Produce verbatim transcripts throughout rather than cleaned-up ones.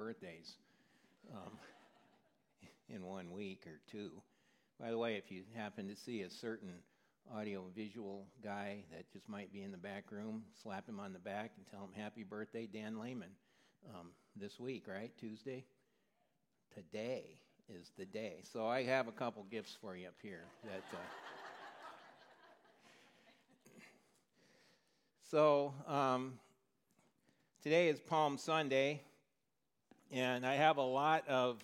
birthdays um, in one week or two. By the way, if you happen to see a certain audio-visual guy that just might be in the back room, slap him on the back and tell him happy birthday, Dan Lehman. Um, this week, right? Tuesday? Today is the day. So I have a couple gifts for you up here. That. Uh, so um, today is Palm Sunday, and I have a lot of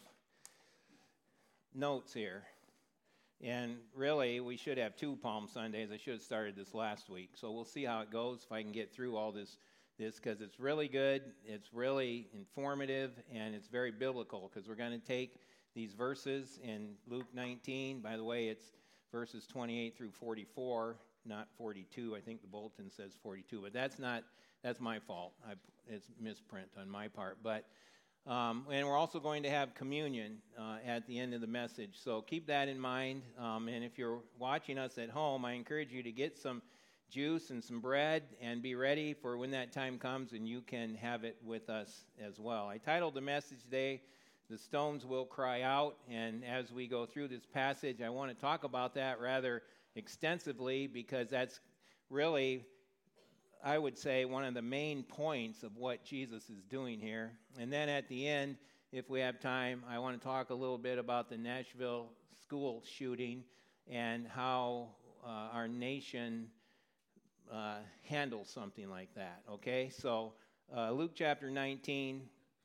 notes here. And really, we should have two Palm Sundays. I should have started this last week. So we'll see how it goes, if I can get through all this, this because it's really good, it's really informative, and it's very biblical, because we're going to take these verses in Luke nineteen. By the way, it's verses twenty-eight through forty-four, not forty-two. I think the bulletin says forty-two, but that's not, that's my fault. I, it's misprint on my part. But Um, and we're also going to have communion uh, at the end of the message. So keep that in mind. Um, and if you're watching us at home, I encourage you to get some juice and some bread and be ready for when that time comes, and you can have it with us as well. I titled the message today, "The Stones Will Cry Out." And as we go through this passage, I want to talk about that rather extensively, because that's really, I would say, one of the main points of what Jesus is doing here. And then at the end, if we have time, I want to talk a little bit about the Nashville school shooting and how uh, our nation uh, handles something like that, okay? So uh, Luke chapter nineteen,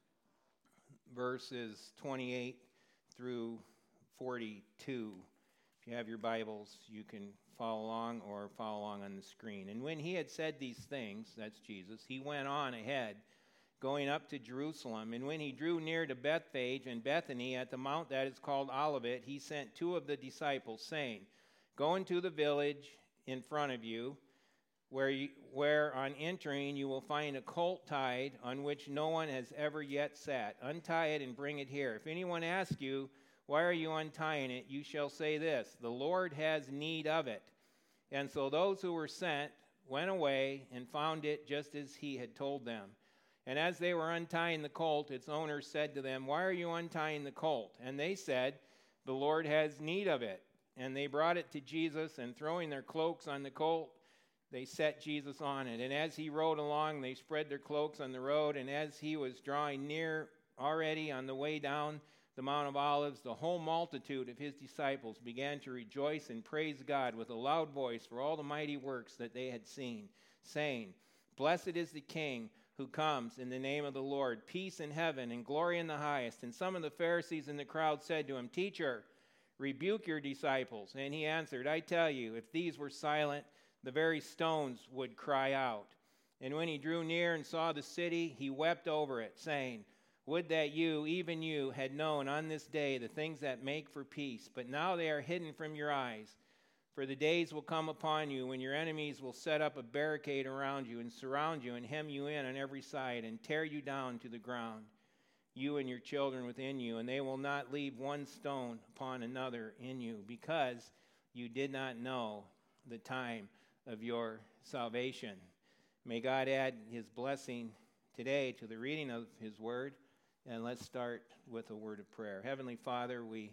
verses twenty-eight through forty-two. If you have your Bibles, you can follow along or follow along on the screen. "And when he had said these things," that's Jesus, "he went on ahead, going up to Jerusalem. And when he drew near to Bethphage and Bethany at the mount that is called Olivet, he sent two of the disciples, saying, 'Go into the village in front of you, where, you, where on entering you will find a colt tied, on which no one has ever yet sat. Untie it and bring it here. If anyone asks you, 'Why are you untying it?' you shall say this, 'The Lord has need of it.' And so those who were sent went away and found it just as he had told them. And as they were untying the colt, its owner said to them, 'Why are you untying the colt?' And they said, 'The Lord has need of it.' And they brought it to Jesus, and throwing their cloaks on the colt, they set Jesus on it. And as he rode along, they spread their cloaks on the road. And as he was drawing near already on the way down the Mount of Olives, the whole multitude of his disciples began to rejoice and praise God with a loud voice for all the mighty works that they had seen, saying, 'Blessed is the King who comes in the name of the Lord, peace in heaven and glory in the highest.' And some of the Pharisees in the crowd said to him, 'Teacher, rebuke your disciples.' And he answered, 'I tell you, if these were silent, the very stones would cry out.' And when he drew near and saw the city, he wept over it, saying, 'Would that you, even you, had known on this day the things that make for peace. But now they are hidden from your eyes. For the days will come upon you when your enemies will set up a barricade around you and surround you and hem you in on every side and tear you down to the ground, you and your children within you. And they will not leave one stone upon another in you, because you did not know the time of your salvation.'" May God add his blessing today to the reading of his word. And let's start with a word of prayer. Heavenly Father, we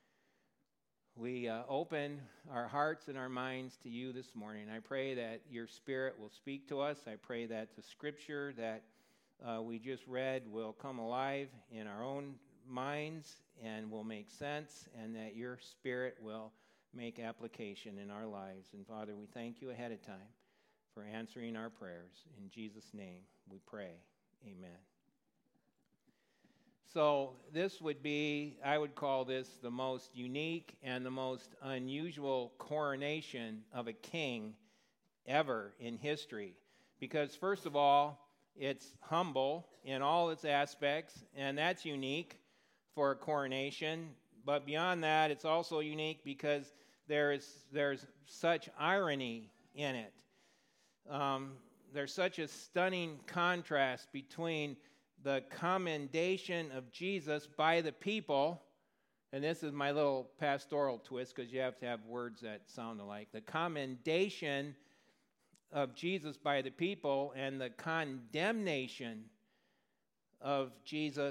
we uh, open our hearts and our minds to you this morning. I pray that your Spirit will speak to us. I pray that the scripture that uh, we just read will come alive in our own minds and will make sense, and that your Spirit will make application in our lives. And Father, we thank you ahead of time for answering our prayers. In Jesus' name we pray. Amen. So this would be, I would call this the most unique and the most unusual coronation of a king ever in history. Because first of all, it's humble in all its aspects, and that's unique for a coronation. But beyond that, it's also unique because there is there's such irony in it. Um, there's such a stunning contrast between the commendation of Jesus by the people, and this is my little pastoral twist because you have to have words that sound alike. The commendation of Jesus by the people and the condemnation of Jesus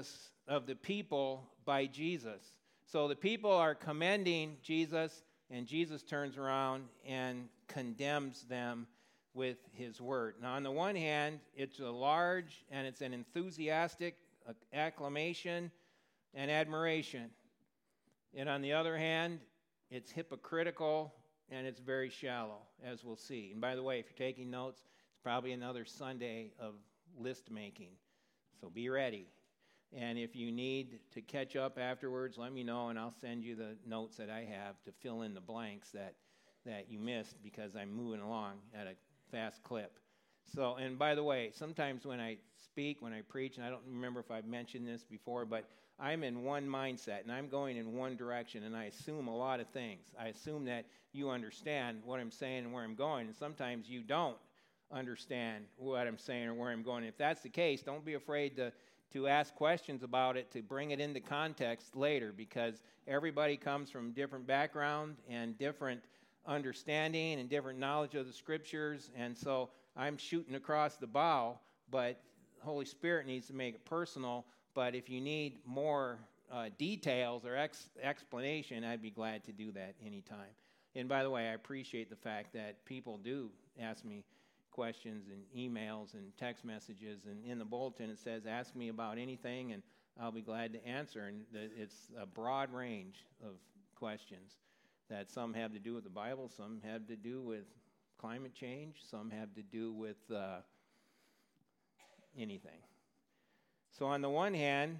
of the people by Jesus. So the people are commending Jesus, and Jesus turns around and condemns them with his word. Now, on the one hand, it's a large and it's an enthusiastic acclamation and admiration. And on the other hand, it's hypocritical and it's very shallow, as we'll see. And by the way, if you're taking notes, it's probably another Sunday of list making. So be ready. And if you need to catch up afterwards, let me know, and I'll send you the notes that I have to fill in the blanks that, that you missed, because I'm moving along at a fast clip. So, and by the way, sometimes when I speak, when I preach, and I don't remember if I've mentioned this before, but I'm in one mindset, and I'm going in one direction, and I assume a lot of things. I assume that you understand what I'm saying and where I'm going, and sometimes you don't understand what I'm saying or where I'm going. If that's the case, don't be afraid to to ask questions about it, to bring it into context later, because everybody comes from different background and different understanding and different knowledge of the Scriptures, and so I'm shooting across the bow, but the Holy Spirit needs to make it personal. But if you need more uh, details or ex- explanation, I'd be glad to do that anytime. And by the way, I appreciate the fact that people do ask me questions and emails and text messages, and in the bulletin it says, ask me about anything, and I'll be glad to answer. And it's a broad range of questions that some have to do with the Bible, some have to do with climate change, some have to do with uh, anything. So on the one hand,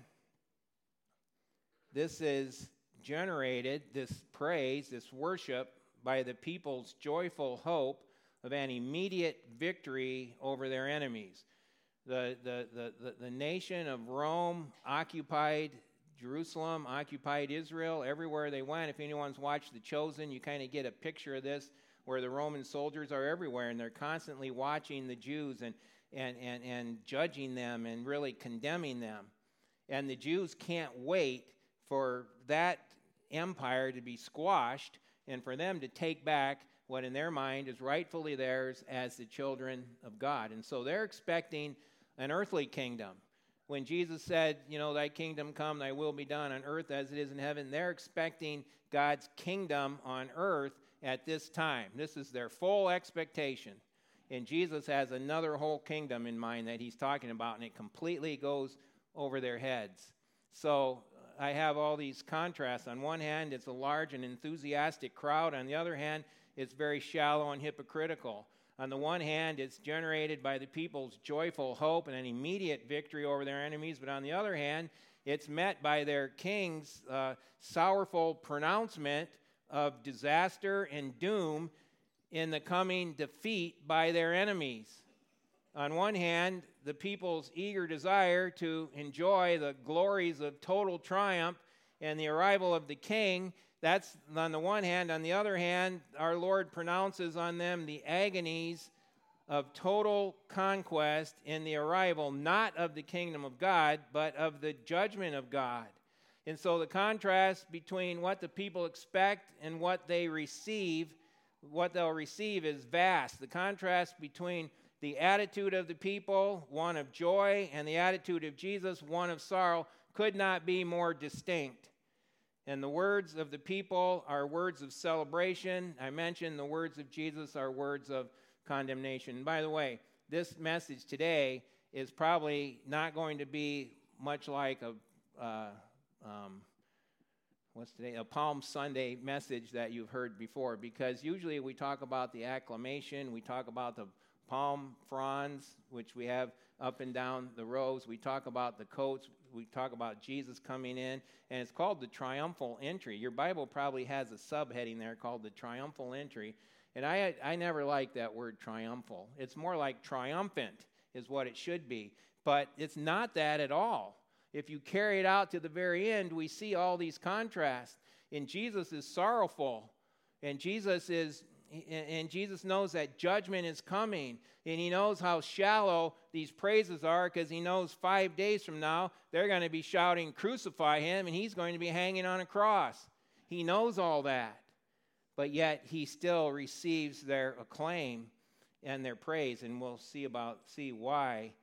this is generated, this praise, this worship, by the people's joyful hope of an immediate victory over their enemies. The, the, the, the, the nation of Rome occupied Jerusalem, occupied Israel. Everywhere they went, if anyone's watched The Chosen, you kind of get a picture of this, where the Roman soldiers are everywhere, and they're constantly watching the Jews and, and, and, and judging them and really condemning them. And the Jews can't wait for that empire to be squashed and for them to take back what in their mind is rightfully theirs as the children of God. And so they're expecting an earthly kingdom. When Jesus said, you know, thy kingdom come, thy will be done on earth as it is in heaven, they're expecting God's kingdom on earth at this time. This is their full expectation. And Jesus has another whole kingdom in mind that he's talking about, and it completely goes over their heads. So I have all these contrasts. On one hand, it's a large and enthusiastic crowd. On the other hand, it's very shallow and hypocritical. On the one hand, it's generated by the people's joyful hope and an immediate victory over their enemies. But on the other hand, it's met by their king's uh, sorrowful pronouncement of disaster and doom in the coming defeat by their enemies. On one hand, the people's eager desire to enjoy the glories of total triumph and the arrival of the king. That's on the one hand. On the other hand, our Lord pronounces on them the agonies of total conquest in the arrival, not of the kingdom of God, but of the judgment of God. And so the contrast between what the people expect and what they receive, what they'll receive, is vast. The contrast between the attitude of the people, one of joy, and the attitude of Jesus, one of sorrow, could not be more distinct. And the words of the people are words of celebration. I mentioned the words of Jesus are words of condemnation. And by the way, this message today is probably not going to be much like a uh, um, what's today a Palm Sunday message that you've heard before, because usually we talk about the acclamation, we talk about the palm fronds, which we have up and down the rows. We talk about the coats. We talk about Jesus coming in, and it's called the triumphal entry. Your Bible probably has a subheading there called the triumphal entry, and I I never like that word triumphal. It's more like triumphant is what it should be, but it's not that at all. If you carry it out to the very end, we see all these contrasts. And Jesus is sorrowful, and Jesus is And Jesus knows that judgment is coming, and he knows how shallow these praises are, because he knows five days from now they're going to be shouting, "Crucify him," and he's going to be hanging on a cross. He knows all that, but yet he still receives their acclaim and their praise, and we'll see about see why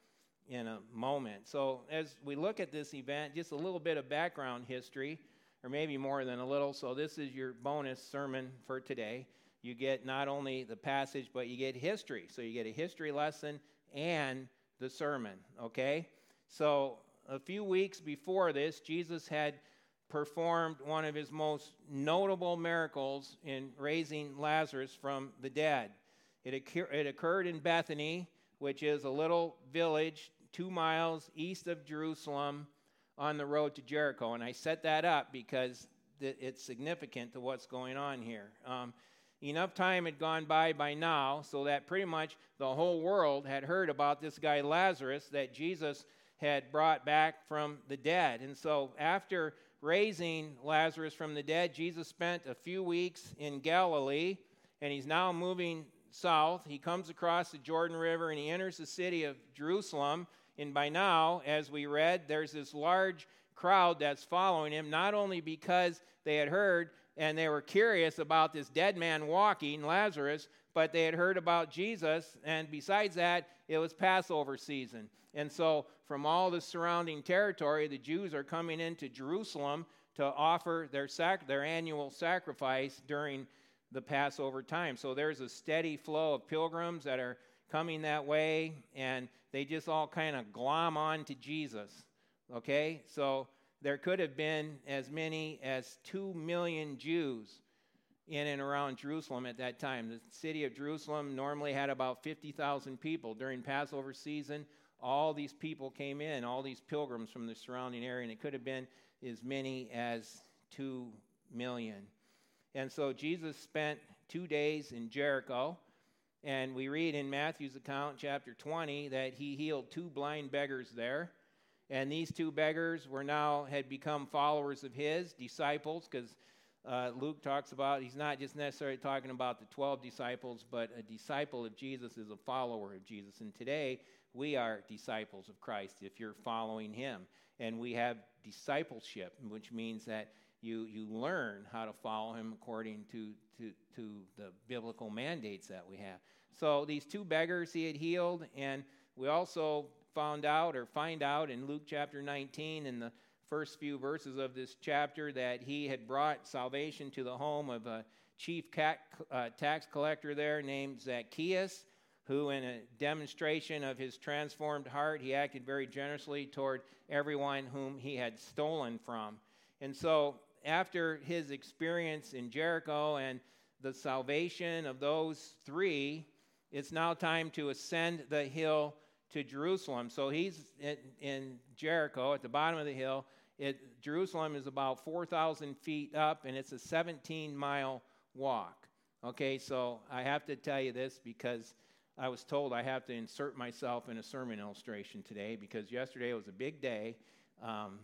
in a moment. So as we look at this event, just a little bit of background history, or maybe more than a little. So this is your bonus sermon for today. You get not only the passage, but you get history. So you get a history lesson and the sermon, okay? So a few weeks before this, Jesus had performed one of his most notable miracles in raising Lazarus from the dead. It, occur- it occurred in Bethany, which is a little village two miles east of Jerusalem on the road to Jericho. And I set that up because th- it's significant to what's going on here. Um, enough time had gone by by now so that pretty much the whole world had heard about this guy Lazarus that Jesus had brought back from the dead. And so after raising Lazarus from the dead, Jesus spent a few weeks in Galilee, and he's now moving south. He comes across the Jordan River, and he enters the city of Jerusalem. And by now, as we read, there's this large crowd that's following him, not only because they had heard and they were curious about this dead man walking, Lazarus, but they had heard about Jesus, and besides that, it was Passover season. And so from all the surrounding territory, the Jews are coming into Jerusalem to offer their sac- their annual sacrifice during the Passover time. So there's a steady flow of pilgrims that are coming that way, and they just all kind of glom on to Jesus, okay? So there could have been as many as two million Jews in and around Jerusalem at that time. The city of Jerusalem normally had about fifty thousand people. During Passover season, all these people came in, all these pilgrims from the surrounding area, and it could have been as many as two million. And so Jesus spent two days in Jericho, and we read in Matthew's account, chapter twenty, that he healed two blind beggars there. And these two beggars were now, had become followers of his, disciples, because uh, Luke talks about, he's not just necessarily talking about the twelve disciples, but a disciple of Jesus is a follower of Jesus. And today, we are disciples of Christ if you're following him. And we have discipleship, which means that you you learn how to follow him according to, to, to the biblical mandates that we have. So these two beggars he had healed, and we also found out or find out in Luke chapter nineteen in the first few verses of this chapter that he had brought salvation to the home of a chief cat, uh, tax collector there named Zacchaeus, who in a demonstration of his transformed heart, he acted very generously toward everyone whom he had stolen from. And so after his experience in Jericho and the salvation of those three, it's now time to ascend the hill to Jerusalem. So he's in, in Jericho at the bottom of the hill. It, Jerusalem is about four thousand feet up, and it's a seventeen mile walk. Okay, so I have to tell you this because I was told I have to insert myself in a sermon illustration today because yesterday was a big day. Um,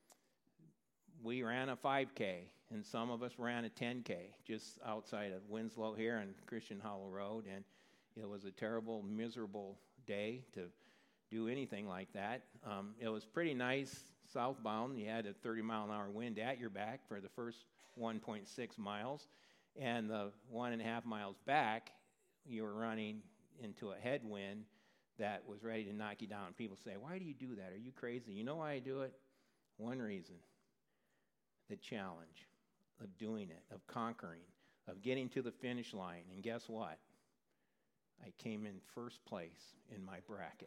we ran a five K, and some of us ran a ten K just outside of Winslow here on Christian Hollow Road, and it was a terrible, miserable day to do anything like that. Um, it was pretty nice southbound. You had a thirty mile an hour wind at your back for the first one point six miles, and the one and a half miles back, you were running into a headwind that was ready to knock you down. People say, "Why do you do that? Are you crazy?" You know why I do it? One reason: the challenge of doing it, of conquering, of getting to the finish line. And guess what? I came in first place in my bracket.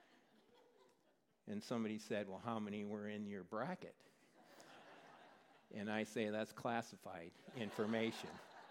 And somebody said, "Well, how many were in your bracket?" And I say, that's classified information.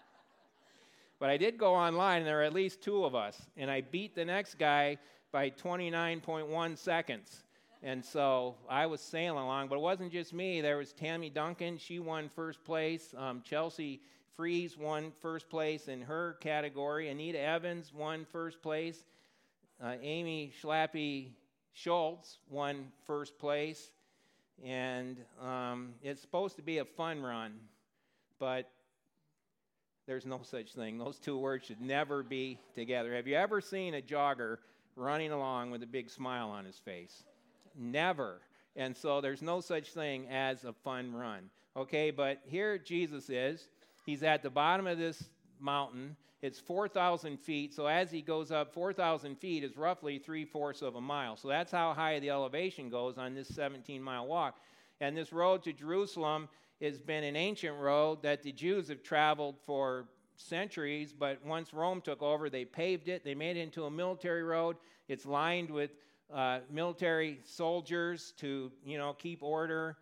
But I did go online, and there were at least two of us, and I beat the next guy by twenty-nine point one seconds. And so I was sailing along, but it wasn't just me. There was Tammy Duncan. She won first place. Um, Chelsea Fries won first place in her category. Anita Evans won first place. Uh, Amy Schlappy Schultz won first place. And um, it's supposed to be a fun run, but there's no such thing. Those two words should never be together. Have you ever seen a jogger running along with a big smile on his face? Never. And so there's no such thing as a fun run. Okay, but here Jesus is. He's at the bottom of this mountain. It's four thousand feet, so as he goes up, four thousand feet is roughly three-fourths of a mile. So that's how high the elevation goes on this seventeen-mile walk. And this road to Jerusalem has been an ancient road that the Jews have traveled for centuries, but once Rome took over, they paved it. They made it into a military road. It's lined with uh, military soldiers to, you know, keep order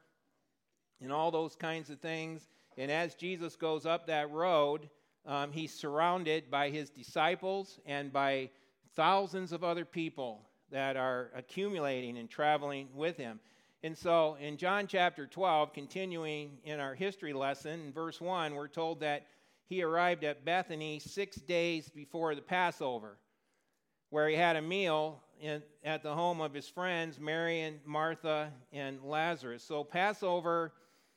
and all those kinds of things. And as Jesus goes up that road, um, he's surrounded by his disciples and by thousands of other people that are accumulating and traveling with him. And so in John chapter twelve, continuing in our history lesson, in verse one, we're told that he arrived at Bethany six days before the Passover, where he had a meal in, at the home of his friends, Mary and Martha and Lazarus. So Passover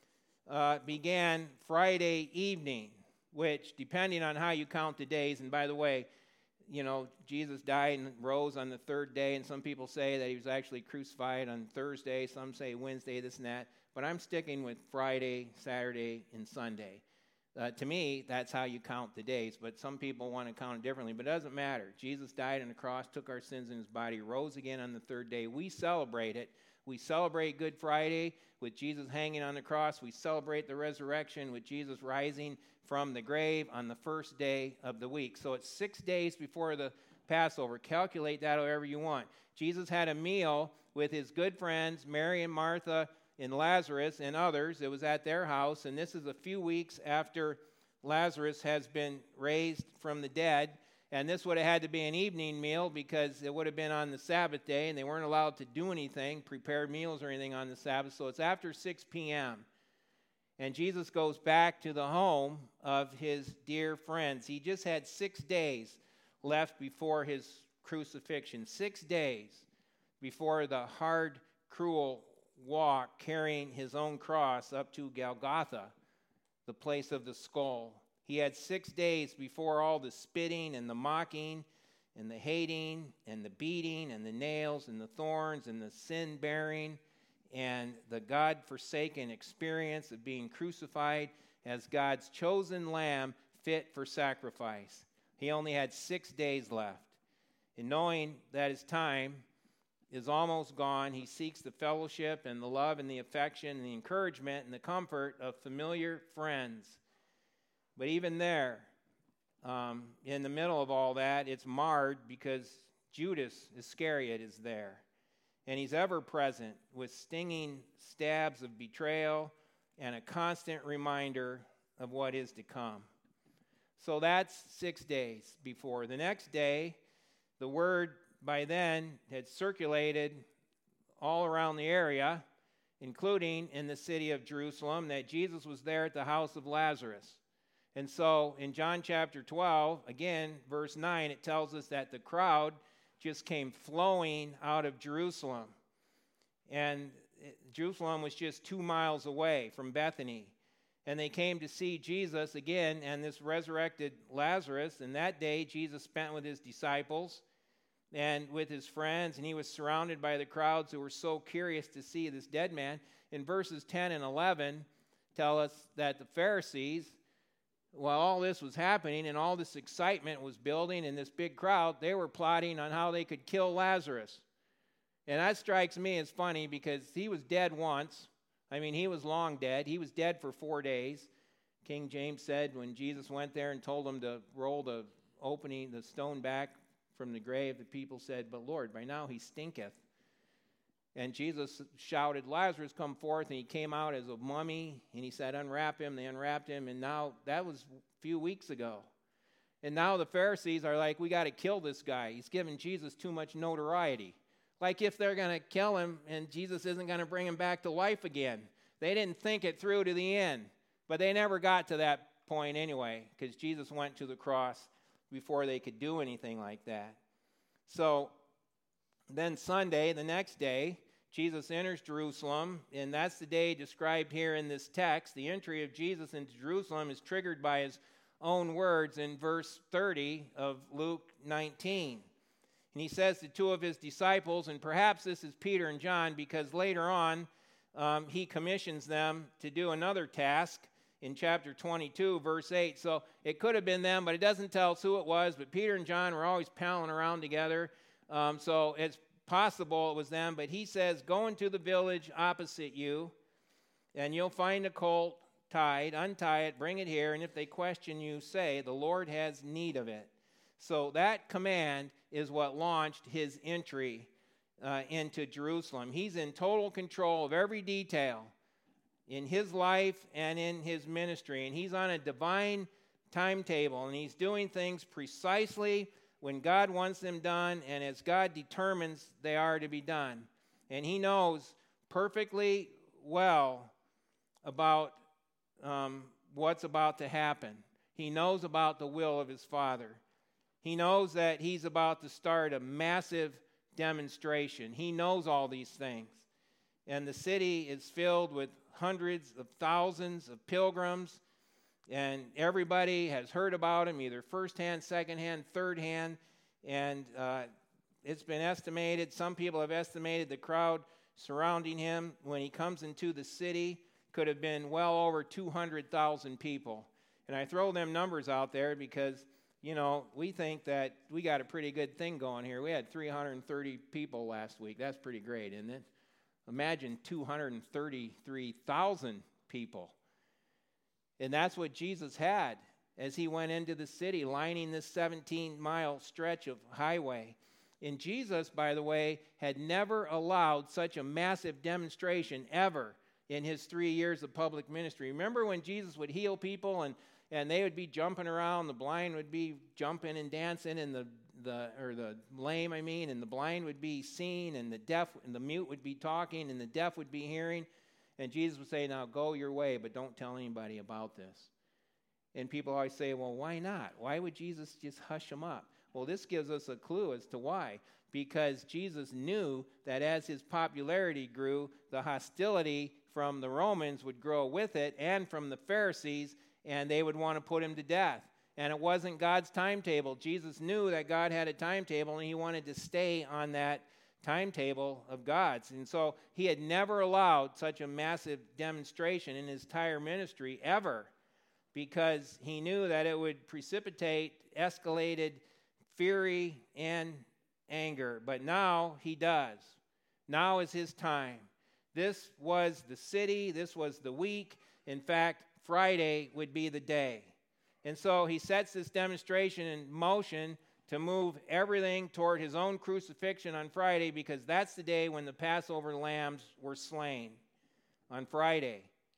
uh, began Friday evening, which, depending on how you count the days, and by the way, you know, Jesus died and rose on the third day, and some people say that he was actually crucified on Thursday, some say Wednesday, this and that, but I'm sticking with Friday, Saturday, and Sunday. Uh, to me, that's how you count the days, but some people want to count it differently, but it doesn't matter. Jesus died on the cross, took our sins in his body, rose again on the third day. We celebrate it. We celebrate Good Friday with Jesus hanging on the cross. We celebrate the resurrection with Jesus rising from the grave on the first day of the week. So it's six days before the Passover. Calculate that however you want. Jesus had a meal with his good friends, Mary and Martha and Lazarus and others. It was at their house, and this is a few weeks after Lazarus has been raised from the dead. And this would have had to be an evening meal because it would have been on the Sabbath day, and they weren't allowed to do anything, prepare meals or anything on the Sabbath. So it's after six p.m., and Jesus goes back to the home of his dear friends. He just had six days left before his crucifixion, six days before the hard, cruel walk carrying his own cross up to Golgotha, the place of the skull. He had six days before all the spitting and the mocking and the hating and the beating and the nails and the thorns and the sin-bearing and the God-forsaken experience of being crucified as God's chosen lamb fit for sacrifice. He only had six days left. And knowing that his time is almost gone, he seeks the fellowship and the love and the affection and the encouragement and the comfort of familiar friends. But even there, um, in the middle of all that, it's marred because Judas Iscariot is there. And he's ever present with stinging stabs of betrayal and a constant reminder of what is to come. So that's six days before. The next day, the word by then had circulated all around the area, including in the city of Jerusalem, that Jesus was there at the house of Lazarus. And so in John chapter twelve, again, verse nine, it tells us that the crowd just came flowing out of Jerusalem. And Jerusalem was just two miles away from Bethany. And they came to see Jesus again and this resurrected Lazarus. And that day, Jesus spent with his disciples and with his friends, and he was surrounded by the crowds who were so curious to see this dead man. In verses ten and eleven tell us that the Pharisees, while all this was happening and all this excitement was building in this big crowd, they were plotting on how they could kill Lazarus. And that strikes me as funny because he was dead once. I mean, he was long dead. He was dead for four days. King James said when Jesus went there and told him to roll the opening, the stone back from the grave, the people said, "But Lord, by now he stinketh." And Jesus shouted, "Lazarus, come forth." And he came out as a mummy, and he said, "Unwrap him." They unwrapped him, and now that was a few weeks ago. And now the Pharisees are like, we got to kill this guy. He's giving Jesus too much notoriety. Like if they're going to kill him and Jesus isn't going to bring him back to life again. They didn't think it through to the end, but they never got to that point anyway, because Jesus went to the cross before they could do anything like that. So then Sunday, the next day, Jesus enters Jerusalem, and that's the day described here in this text. The entry of Jesus into Jerusalem is triggered by his own words in verse thirty of Luke nineteen. And he says to two of his disciples, and perhaps this is Peter and John, because later on um, he commissions them to do another task in chapter twenty-two, verse eight. So it could have been them, but it doesn't tell us who it was. But Peter and John were always palling around together. Um, so it's possible it was them. But he says, go into the village opposite you, and you'll find a colt tied. Untie it, bring it here. And if they question you, say, the Lord has need of it. So that command is what launched his entry uh, into Jerusalem. He's in total control of every detail in his life and in his ministry. And he's on a divine timetable, and he's doing things precisely when God wants them done and as God determines they are to be done. And he knows perfectly well about um, what's about to happen. He knows about the will of his Father. He knows that he's about to start a massive demonstration. He knows all these things. And the city is filled with hundreds of thousands of pilgrims, and everybody has heard about him, either firsthand, secondhand, thirdhand, and uh, it's been estimated, some people have estimated the crowd surrounding him when he comes into the city could have been well over two hundred thousand people. And I throw them numbers out there because, you know, we think that we got a pretty good thing going here. We had three hundred thirty people last week. That's pretty great, isn't it? Imagine two hundred thirty-three thousand people. And that's what Jesus had as he went into the city, lining this seventeen-mile stretch of highway. And Jesus, by the way, had never allowed such a massive demonstration ever in his three years of public ministry. Remember when Jesus would heal people and, and they would be jumping around, the blind would be jumping and dancing, and the, the or the lame, I mean, and the blind would be seeing, and the deaf and the mute would be talking, and the deaf would be hearing. And Jesus would say, now go your way, but don't tell anybody about this. And people always say, well, why not? Why would Jesus just hush them up? Well, this gives us a clue as to why. Because Jesus knew that as his popularity grew, the hostility from the Romans would grow with it, and from the Pharisees, and they would want to put him to death. And it wasn't God's timetable. Jesus knew that God had a timetable, and he wanted to stay on that timetable of God's. And so he had never allowed such a massive demonstration in his entire ministry ever, because he knew that it would precipitate escalated fury and anger. But now he does. Now is his time. This was the city. This was the week. In fact, Friday would be the day. And so he sets this demonstration in motion to move everything toward his own crucifixion on Friday, because that's the day when the Passover lambs were slain, on Friday.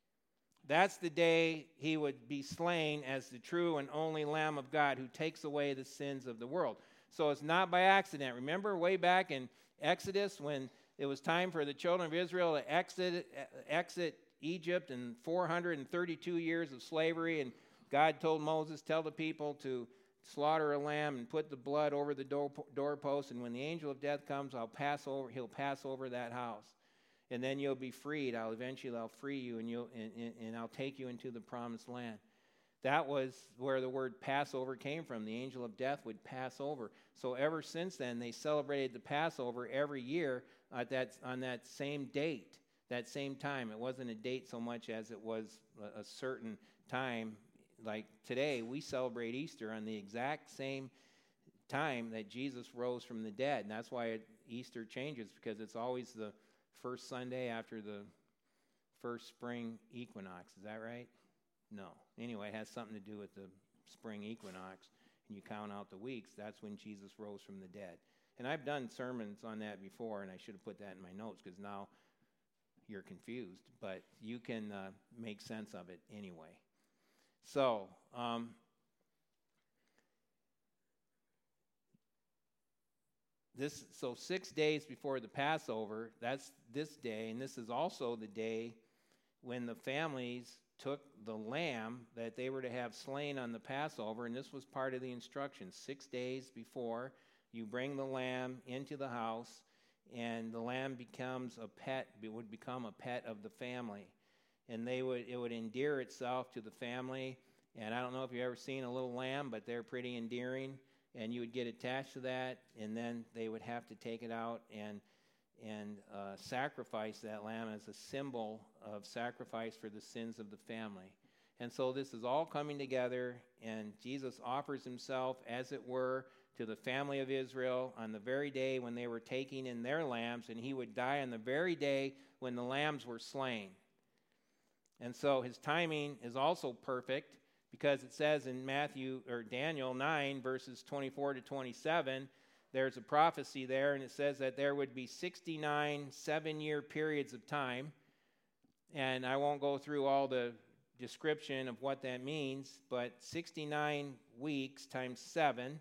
That's the day he would be slain as the true and only Lamb of God who takes away the sins of the world. So it's not by accident. Remember way back in Exodus when it was time for the children of Israel to exit, exit Egypt and four hundred thirty-two years of slavery, and God told Moses, tell the people to slaughter a lamb and put the blood over the door, doorpost, and when the angel of death comes, I'll pass over, he'll pass over that house. And then you'll be freed. I'll eventually I'll free you, and you'll and, and, and I'll take you into the promised land. That was where the word Passover came from. The angel of death would pass over. So ever since then, they celebrated the Passover every year at that, on that same date, that same time. It wasn't a date so much as it was a, a certain time. Like today, we celebrate Easter on the exact same time that Jesus rose from the dead. And that's why it, Easter changes, because it's always the first Sunday after the first spring equinox. Is that right? No. Anyway, it has something to do with the spring equinox, and you count out the weeks. That's when Jesus rose from the dead. And I've done sermons on that before, and I should have put that in my notes, because now you're confused. But you can uh, make sense of it anyway. So, um, this so six days before the Passover, that's this day, and this is also the day when the families took the lamb that they were to have slain on the Passover, and this was part of the instructions. Six days before, you bring the lamb into the house, and the lamb becomes a pet, it would become a pet of the family. And they would it would endear itself to the family. And I don't know if you've ever seen a little lamb, but they're pretty endearing. And you would get attached to that, and then they would have to take it out and and uh, sacrifice that lamb as a symbol of sacrifice for the sins of the family. And so this is all coming together, and Jesus offers himself, as it were, to the family of Israel on the very day when they were taking in their lambs, and he would die on the very day when the lambs were slain. And so his timing is also perfect, because it says in Matthew or Daniel nine, verses twenty-four to twenty-seven, there's a prophecy there, and it says that there would be sixty-nine seven-year periods of time. And I won't go through all the description of what that means, but sixty-nine weeks times seven,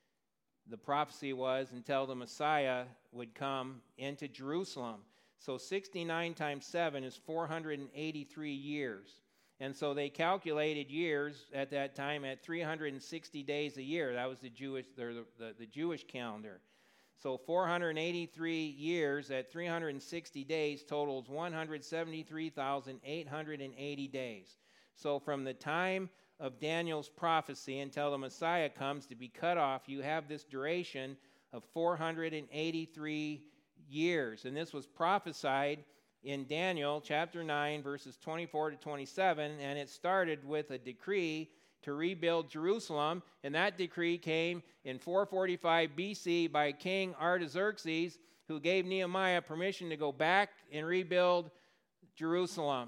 the prophecy was until the Messiah would come into Jerusalem. So sixty-nine times seven is four hundred eighty-three years. And so they calculated years at that time at three hundred sixty days a year. That was the Jewish the, the, the Jewish calendar. So four hundred eighty-three years at three hundred sixty days totals one hundred seventy-three thousand eight hundred eighty days. So from the time of Daniel's prophecy until the Messiah comes to be cut off, you have this duration of four hundred eighty-three years. And this was prophesied in Daniel chapter nine, verses twenty-four to twenty-seven, and it started with a decree to rebuild Jerusalem, and that decree came in four forty-five B C by King Artaxerxes, who gave Nehemiah permission to go back and rebuild Jerusalem.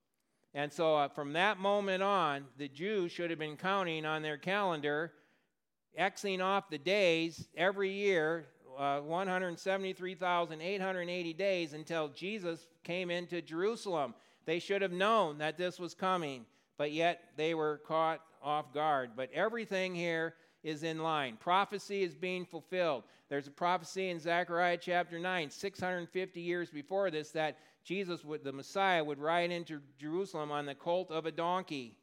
And so uh, from that moment on, the Jews should have been counting on their calendar, Xing off the days every year, uh, one hundred seventy-three thousand eight hundred eighty days until Jesus came into Jerusalem. They should have known that this was coming, but yet they were caught off guard. But everything here is in line. Prophecy is being fulfilled. There's a prophecy in Zechariah chapter nine, six hundred fifty years before this, that Jesus, would, the Messiah, would ride into Jerusalem on the colt of a donkey.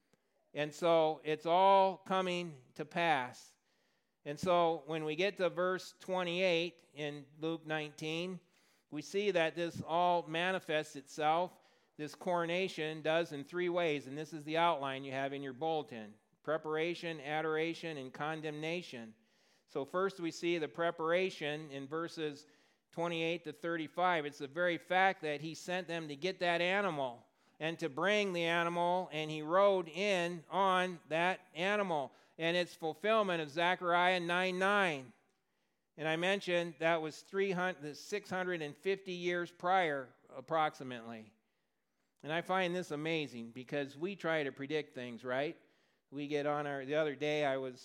And so it's all coming to pass. And so when we get to verse twenty-eight in Luke nineteen, we see that this all manifests itself. This coronation does in three ways, and this is the outline you have in your bulletin: preparation, adoration, and condemnation. So first we see the preparation in verses twenty-eight to thirty-five. It's the very fact that he sent them to get that animal and to bring the animal, and he rode in on that animal. And it's fulfillment of Zechariah nine nine. And I mentioned that was three hundred, six hundred fifty years prior, approximately. And I find this amazing because we try to predict things, right? We get on our, the other day I was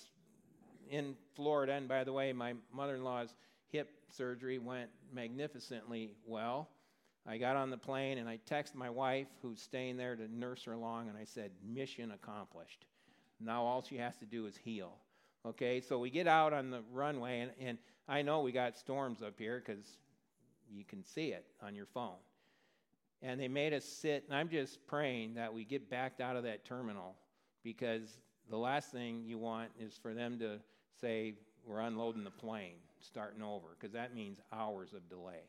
in Florida, and by the way, my mother-in-law's hip surgery went magnificently well. I got on the plane and I texted my wife, who's staying there, to nurse her along, and I said, mission accomplished. Now all she has to do is heal. Okay, so we get out on the runway, and, and I know we got storms up here because you can see it on your phone. And they made us sit, and I'm just praying that we get backed out of that terminal, because the last thing you want is for them to say, we're unloading the plane, starting over, because that means hours of delay.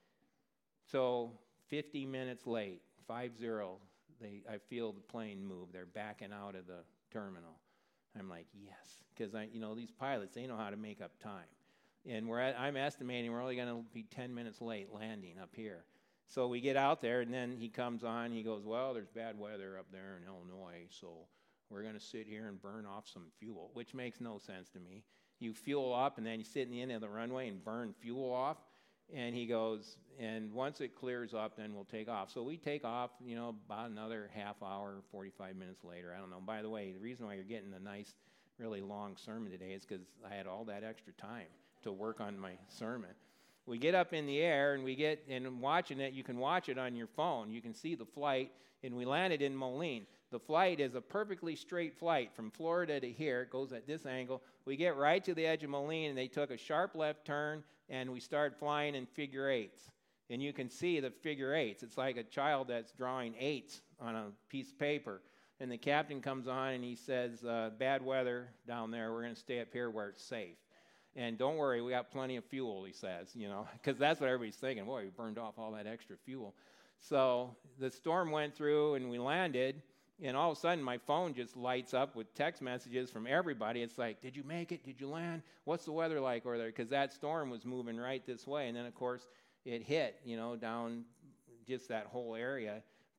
So fifty minutes late, five zero, they, I feel the plane move. They're backing out of the terminal. I'm like, yes, because I, you know, these pilots, they know how to make up time. And we're at, I'm estimating we're only going to be ten minutes late landing up here. So we get out there, and then he comes on. He goes, well, there's bad weather up there in Illinois, so we're going to sit here and burn off some fuel, which makes no sense to me. You fuel up, and then you sit in the end of the runway and burn fuel off. And he goes, and once it clears up, then we'll take off. So we take off, you know, about another half hour, forty-five minutes later. I don't know. By the way, the reason why you're getting a nice, really long sermon today is because I had all that extra time to work on my sermon. We get up in the air, and we get, and watching it, you can watch it on your phone. You can see the flight, and we landed in Moline. The flight is a perfectly straight flight from Florida to here. It goes at this angle. We get right to the edge of Moline, and they took a sharp left turn, and we started flying in figure eights. And you can see the figure eights. It's like a child that's drawing eights on a piece of paper. And the captain comes on, and he says, uh, bad weather down there. We're going to stay up here where it's safe. And don't worry, we got plenty of fuel, he says, you know, because that's what everybody's thinking. Boy, we burned off all that extra fuel. So the storm went through, and we landed. And all of a sudden, my phone just lights up with text messages from everybody. It's like, did you make it? Did you land? What's the weather like over there? Because that storm was moving right this way. And then, of course, it hit, you know, down just that whole area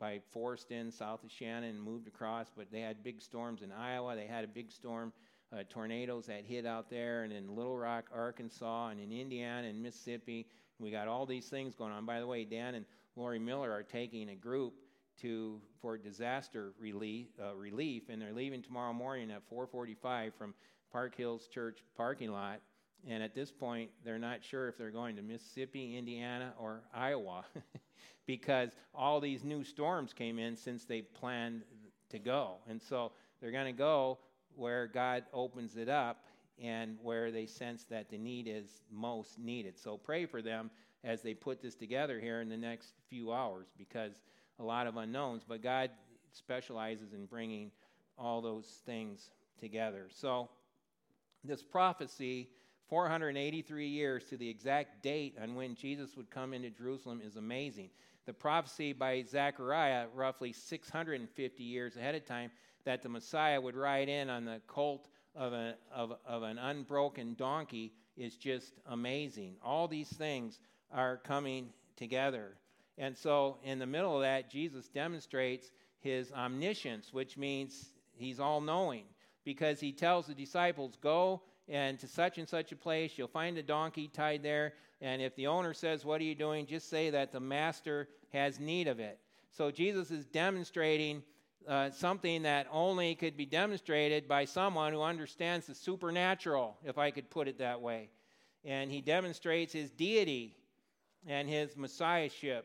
by Forreston, south of Shannon, and moved across. But they had big storms in Iowa. They had a big storm, uh, tornadoes that hit out there, and in Little Rock, Arkansas, and in Indiana and Mississippi. We got all these things going on. By the way, Dan and Lori Miller are taking a group to for disaster relief, uh, relief, and they're leaving tomorrow morning at four forty-five from Park Hills Church parking lot. And at this point, they're not sure if they're going to Mississippi, Indiana, or Iowa because all these new storms came in since they planned to go. And so they're going to go where God opens it up and where they sense that the need is most needed. So pray for them as they put this together here in the next few hours, because a lot of unknowns, but God specializes in bringing all those things together. So this prophecy, four hundred eighty-three years to the exact date on when Jesus would come into Jerusalem, is amazing. The prophecy by Zechariah, roughly six hundred fifty years ahead of time, that the Messiah would ride in on the colt of, a, of, of an unbroken donkey, is just amazing. All these things are coming together. And so in the middle of that, Jesus demonstrates his omniscience, which means he's all-knowing, because he tells the disciples, go and to such and such a place, you'll find a donkey tied there, and if the owner says, what are you doing, just say that the master has need of it. So Jesus is demonstrating uh, something that only could be demonstrated by someone who understands the supernatural, if I could put it that way. And he demonstrates his deity and his messiahship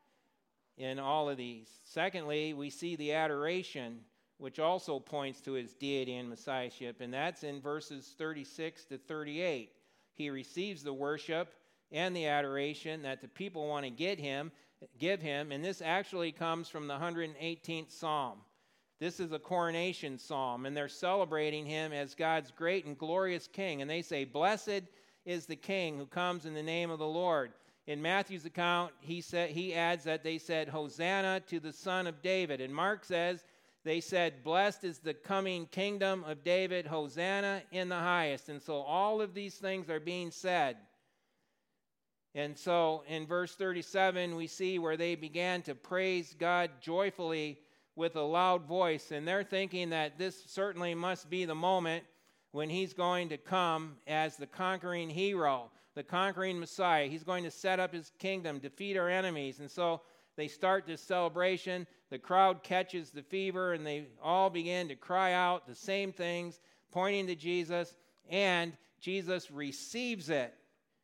in all of these. Secondly, we see the adoration, which also points to his deity and messiahship, and that's in verses thirty-six to thirty-eight. He receives the worship and the adoration that the people want to get him, give him, and this actually comes from the one hundred eighteenth Psalm. This is a coronation psalm, and they're celebrating him as God's great and glorious king, and they say, blessed is the king who comes in the name of the Lord. In Matthew's account, he said he adds that they said, Hosanna to the Son of David. And Mark says, they said, blessed is the coming kingdom of David, Hosanna in the highest. And so all of these things are being said. And so in verse thirty-seven, we see where they began to praise God joyfully with a loud voice. And they're thinking that this certainly must be the moment when he's going to come as the conquering hero, the conquering Messiah. He's going to set up his kingdom, defeat our enemies. And so they start this celebration. The crowd catches the fever, and they all begin to cry out the same things, pointing to Jesus, and Jesus receives it.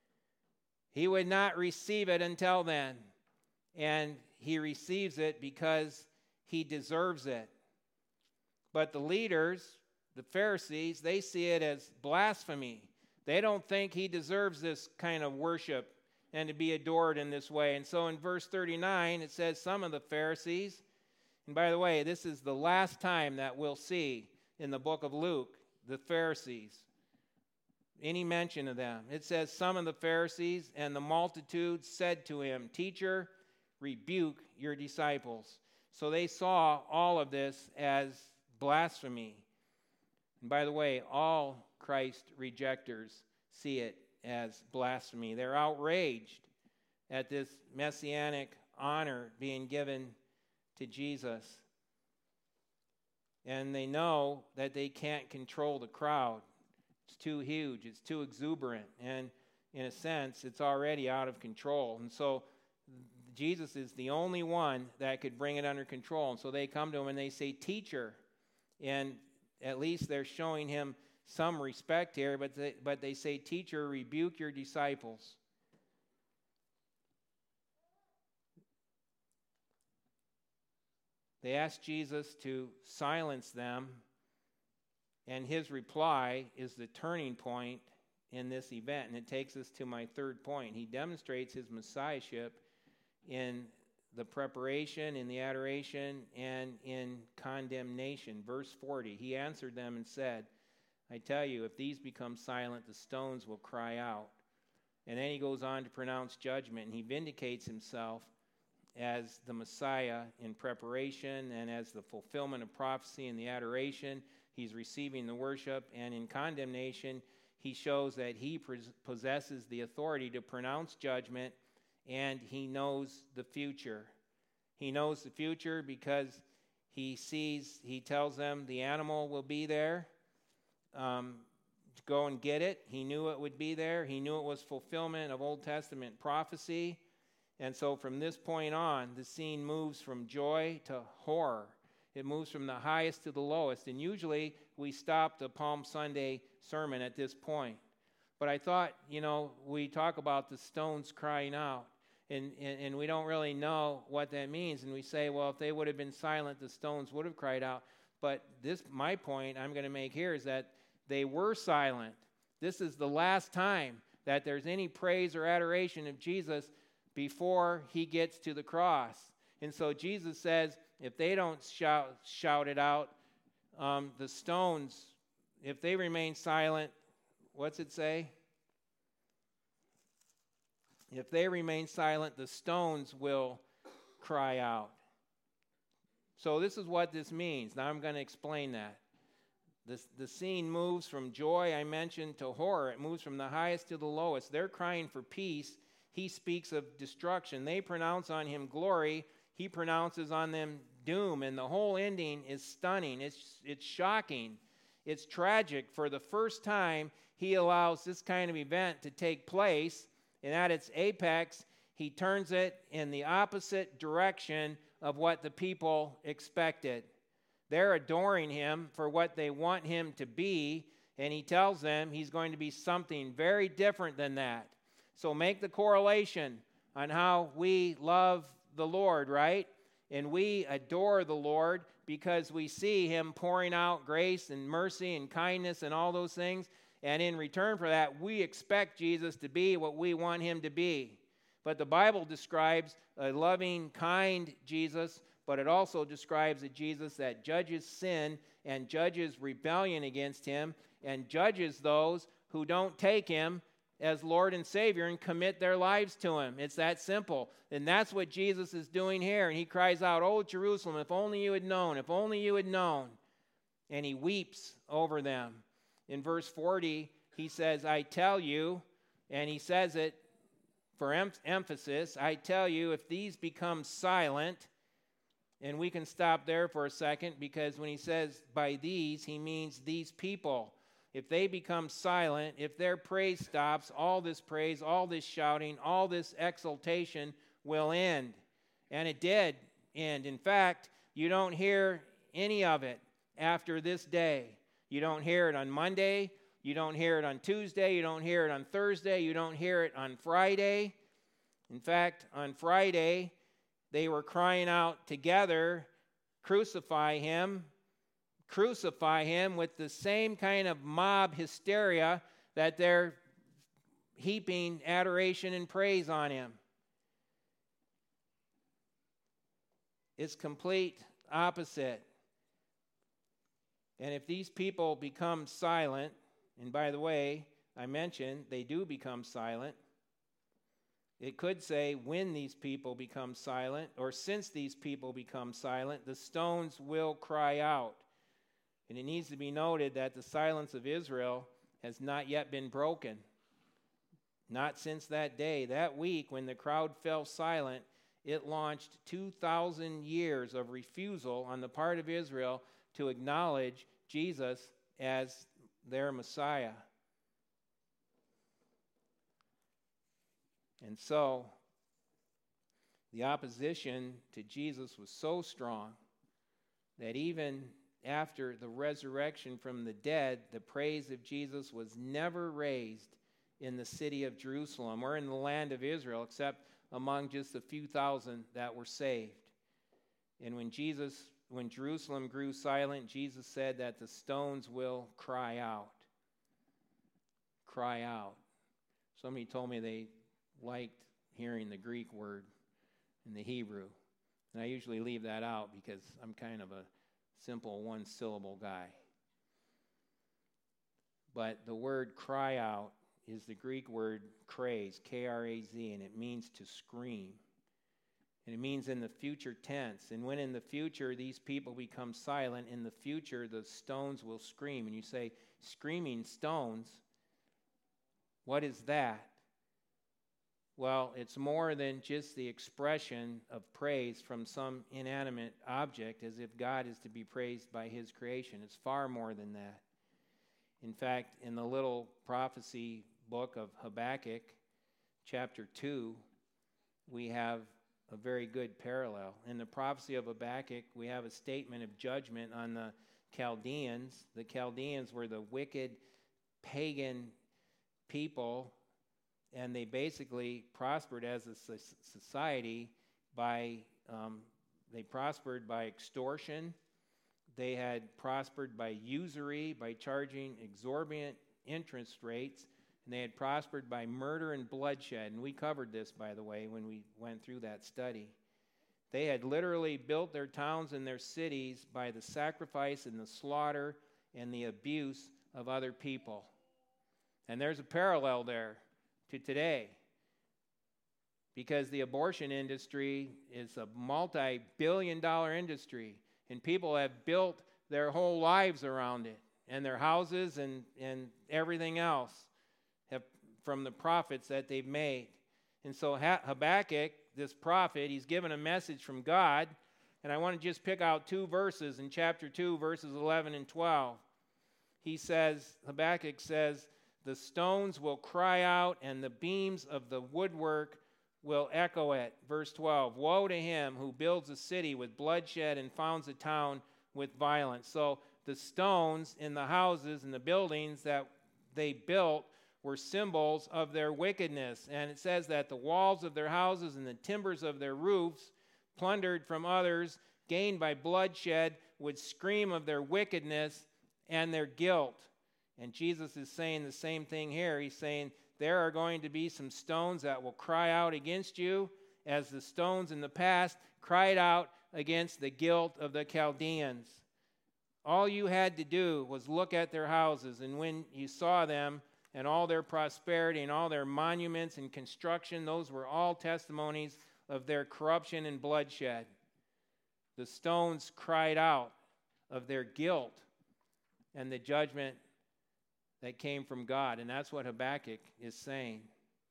He would not receive it until then, and he receives it because he deserves it. But the leaders, the Pharisees, they see it as blasphemy. They don't think he deserves this kind of worship and to be adored in this way. And so in verse thirty-nine, it says, some of the Pharisees, and by the way, this is the last time that we'll see in the book of Luke, the Pharisees, any mention of them. It says, some of the Pharisees and the multitude said to him, teacher, rebuke your disciples. So they saw all of this as blasphemy. And by the way, all Christ rejectors see it as blasphemy. They're outraged at this messianic honor being given to Jesus. And they know that they can't control the crowd. It's too huge. It's too exuberant. And in a sense, it's already out of control. And so Jesus is the only one that could bring it under control. And so they come to him and they say, teacher. And at least they're showing him some respect here, but they, but they say, teacher, rebuke your disciples. They ask Jesus to silence them, and his reply is the turning point in this event, and it takes us to my third point. He demonstrates his messiahship in the preparation, in the adoration, and in condemnation. Verse forty, he answered them and said, I tell you, if these become silent, the stones will cry out. And then he goes on to pronounce judgment, and he vindicates himself as the Messiah in preparation and as the fulfillment of prophecy and the adoration. He's receiving the worship, and in condemnation, he shows that he possesses the authority to pronounce judgment, and he knows the future. He knows the future because he sees, he tells them the animal will be there. Um, to go and get it. He knew it would be there. He knew it was fulfillment of Old Testament prophecy. And so from this point on, the scene moves from joy to horror. It moves from the highest to the lowest. And usually we stop the Palm Sunday sermon at this point. But I thought, you know, we talk about the stones crying out. And, and, and we don't really know what that means. And we say, well, if they would have been silent, the stones would have cried out. But this, my point I'm going to make here is that they were silent. This is the last time that there's any praise or adoration of Jesus before he gets to the cross. And so Jesus says, if they don't shout, shout it out, um, the stones, if they remain silent, what's it say? If they remain silent, the stones will cry out. So this is what this means. Now I'm going to explain that. This, the scene moves from joy, I mentioned, to horror. It moves from the highest to the lowest. They're crying for peace. He speaks of destruction. They pronounce on him glory. He pronounces on them doom. And the whole ending is stunning. It's, it's shocking. It's tragic. For the first time, he allows this kind of event to take place. And at its apex, he turns it in the opposite direction of what the people expected. They're adoring him for what they want him to be, and he tells them he's going to be something very different than that. So make the correlation on how we love the Lord, right? And we adore the Lord because we see him pouring out grace and mercy and kindness and all those things. And in return for that, we expect Jesus to be what we want him to be. But the Bible describes a loving, kind Jesus, but it also describes a Jesus that judges sin and judges rebellion against him and judges those who don't take him as Lord and Savior and commit their lives to him. It's that simple. And that's what Jesus is doing here. And he cries out, "Oh, Jerusalem, if only you had known, if only you had known." And he weeps over them. In verse forty, he says, "I tell you," and he says it for em- emphasis, "I tell you, if these become silent," and we can stop there for a second because when he says by these, he means these people. If they become silent, if their praise stops, all this praise, all this shouting, all this exultation will end. And it did end. In fact, you don't hear any of it after this day. You don't hear it on Monday. You don't hear it on Tuesday. You don't hear it on Thursday. You don't hear it on Friday. In fact, on Friday, they were crying out together, "Crucify him, crucify him," with the same kind of mob hysteria that they're heaping adoration and praise on him. It's complete opposite. And if these people become silent, and by the way, I mentioned they do become silent. It could say, when these people become silent, or since these people become silent, the stones will cry out. And it needs to be noted that the silence of Israel has not yet been broken. Not since that day. That week, when the crowd fell silent, it launched two thousand years of refusal on the part of Israel to acknowledge Jesus as their Messiah. And so, the opposition to Jesus was so strong that even after the resurrection from the dead, the praise of Jesus was never raised in the city of Jerusalem or in the land of Israel, except among just a few thousand that were saved. And when Jesus, when Jerusalem grew silent, Jesus said that the stones will cry out. Cry out. Somebody told me they liked hearing the Greek word in the Hebrew. And I usually leave that out because I'm kind of a simple one-syllable guy. But the word cry out is the Greek word kraze, K R A Z, and it means to scream. And it means in the future tense. And when in the future these people become silent, in the future the stones will scream. And you say, screaming stones? What is that? Well, it's more than just the expression of praise from some inanimate object, as if God is to be praised by his creation. It's far more than that. In fact, in the little prophecy book of Habakkuk, chapter two, we have a very good parallel. In the prophecy of Habakkuk, we have a statement of judgment on the Chaldeans. The Chaldeans were the wicked pagan people, and they basically prospered as a society by, um, they prospered by extortion. They had prospered by usury, by charging exorbitant interest rates, and they had prospered by murder and bloodshed. And we covered this, by the way, when we went through that study. They had literally built their towns and their cities by the sacrifice and the slaughter and the abuse of other people. And there's a parallel there to today, because the abortion industry is a multi-billion dollar industry, and people have built their whole lives around it, and their houses and, and everything else have, from the profits that they've made. And so Habakkuk, this prophet, he's given a message from God, and I want to just pick out two verses in chapter two, verses eleven and twelve. He says, Habakkuk says, "The stones will cry out, and the beams of the woodwork will echo it." Verse twelve, "Woe to him who builds a city with bloodshed and founds a town with violence." So the stones in the houses and the buildings that they built were symbols of their wickedness. And it says that the walls of their houses and the timbers of their roofs, plundered from others, gained by bloodshed, would scream of their wickedness and their guilt. And Jesus is saying the same thing here. He's saying there are going to be some stones that will cry out against you, as the stones in the past cried out against the guilt of the Chaldeans. All you had to do was look at their houses, and when you saw them and all their prosperity and all their monuments and construction, those were all testimonies of their corruption and bloodshed. The stones cried out of their guilt and the judgment that came from God. And that's what Habakkuk is saying.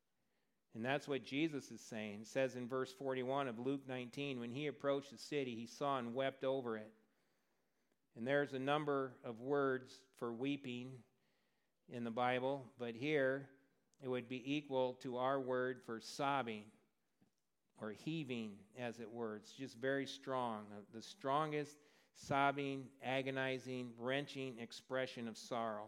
And that's what Jesus is saying. It says in verse forty-one of Luke nineteen, when he approached the city, he saw and wept over it. And there's a number of words for weeping in the Bible, but here it would be equal to our word for sobbing or heaving, as it were. It's just very strong. The strongest sobbing, agonizing, wrenching expression of sorrow.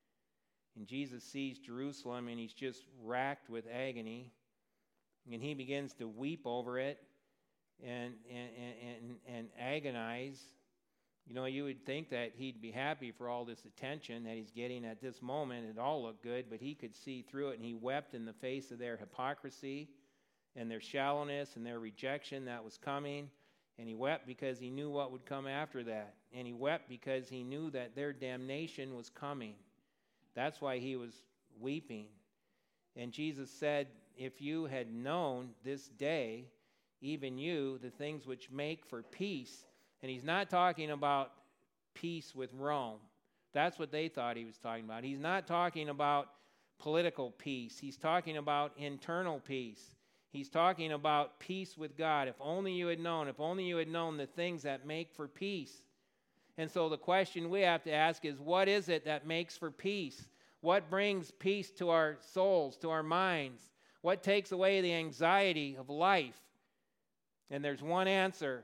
And Jesus sees Jerusalem, and he's just racked with agony, and he begins to weep over it and and and, and agonize. You know, you would think that he'd be happy for all this attention that he's getting at this moment. It all looked good, but he could see through it, and he wept in the face of their hypocrisy and their shallowness and their rejection that was coming. And he wept because he knew what would come after that. And he wept because he knew that their damnation was coming. That's why he was weeping. And Jesus said, if you had known this day, even you, the things which make for peace. And he's not talking about peace with Rome. That's what they thought he was talking about. He's not talking about political peace. He's talking about internal peace. He's talking about peace with God. If only you had known, if only you had known the things that make for peace. And so the question we have to ask is, what is it that makes for peace? What brings peace to our souls, to our minds? What takes away the anxiety of life? And there's one answer.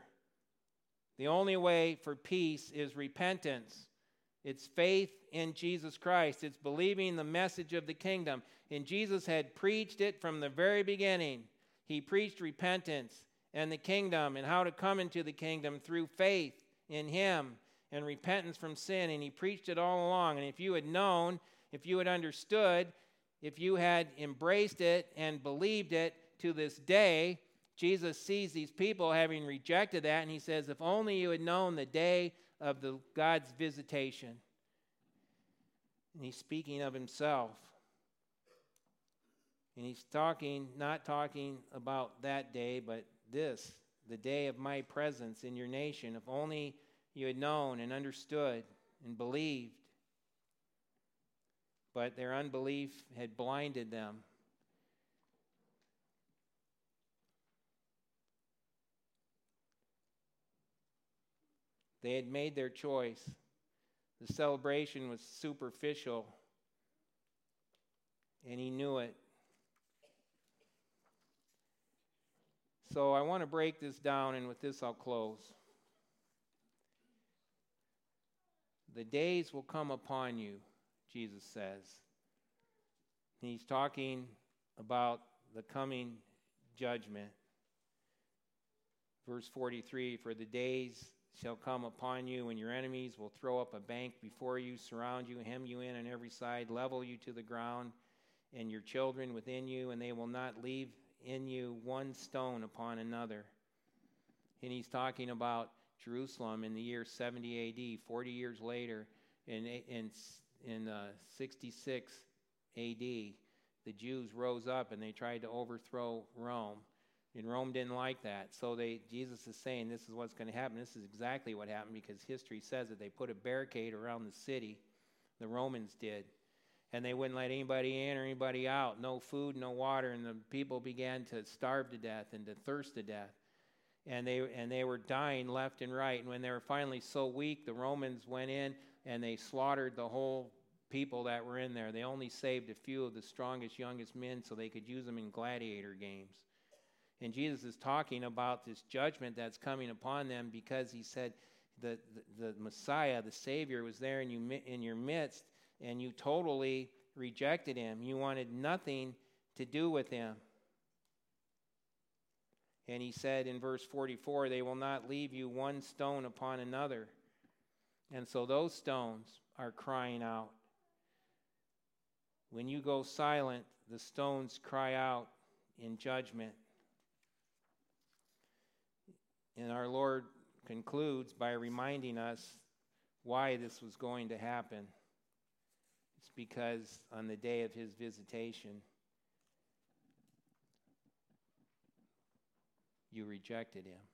The only way for peace is repentance. It's faith in Jesus Christ. It's believing the message of the kingdom. And Jesus had preached it from the very beginning. He preached repentance and the kingdom and how to come into the kingdom through faith in him and repentance from sin. And he preached it all along. And if you had known, if you had understood, if you had embraced it and believed it to this day, Jesus sees these people having rejected that, and he says, if only you had known the day of the God's visitation. And he's speaking of himself. And he's talking, not talking about that day, but this, the day of my presence in your nation. If only you had known and understood and believed. But their unbelief had blinded them. They had made their choice. The celebration was superficial, and he knew it. So I want to break this down, and with this I'll close. The days will come upon you, Jesus says. He's talking about the coming judgment. Verse forty-three, for the days shall come upon you when your enemies will throw up a bank before you, surround you, hem you in on every side, level you to the ground, and your children within you, and they will not leave in you one stone upon another. And he's talking about Jerusalem in the year seventy A D, forty years later, in in in uh, sixty-six A D, the Jews rose up and they tried to overthrow Rome. And Rome didn't like that. So they Jesus is saying this is what's going to happen. This is exactly what happened, because history says that they put a barricade around the city. The Romans did. And they wouldn't let anybody in or anybody out. No food, no water. And the people began to starve to death and to thirst to death. And they and they were dying left and right. And when they were finally so weak, the Romans went in and they slaughtered the whole people that were in there. They only saved a few of the strongest, youngest men so they could use them in gladiator games. And Jesus is talking about this judgment that's coming upon them, because he said the, the, the Messiah, the Savior, was there in, you, in your midst, and you totally rejected him. You wanted nothing to do with him. And he said in verse forty-four, they will not leave you one stone upon another. And so those stones are crying out. When you go silent, the stones cry out in judgment. And our Lord concludes by reminding us why this was going to happen. It's because on the day of his visitation, you rejected him.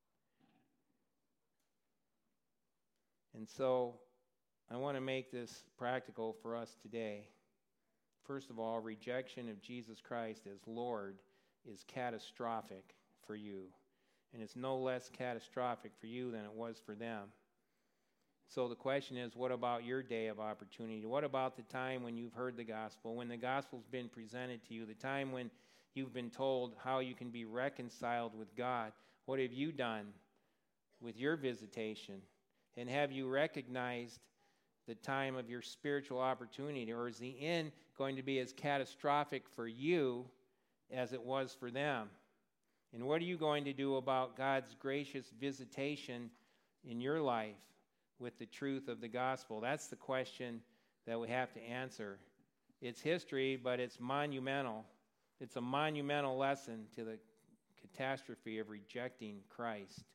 And so I want to make this practical for us today. First of all, rejection of Jesus Christ as Lord is catastrophic for you. And it's no less catastrophic for you than it was for them. So the question is, what about your day of opportunity? What about the time when you've heard the gospel, when the gospel's been presented to you, the time when you've been told how you can be reconciled with God? What have you done with your visitation? And have you recognized the time of your spiritual opportunity? Or is the end going to be as catastrophic for you as it was for them? And what are you going to do about God's gracious visitation in your life with the truth of the gospel? That's the question that we have to answer. It's history, but it's monumental. It's a monumental lesson to the catastrophe of rejecting Christ.